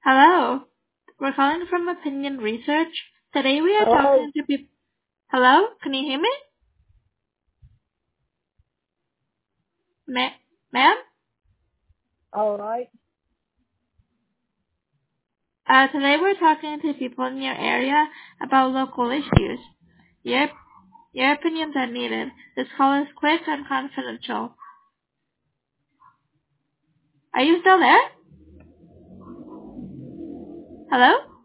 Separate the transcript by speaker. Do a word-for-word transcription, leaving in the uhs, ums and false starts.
Speaker 1: Hello. We're calling from Opinion Research. Today we are
Speaker 2: Hello?
Speaker 1: talking to people. Hello? Can you hear me? Ma- ma'am?
Speaker 2: All right.
Speaker 1: Uh, today we're talking to people in your area about local issues. Your, your opinions are needed. This call is quick and confidential. Are you still there? Hello?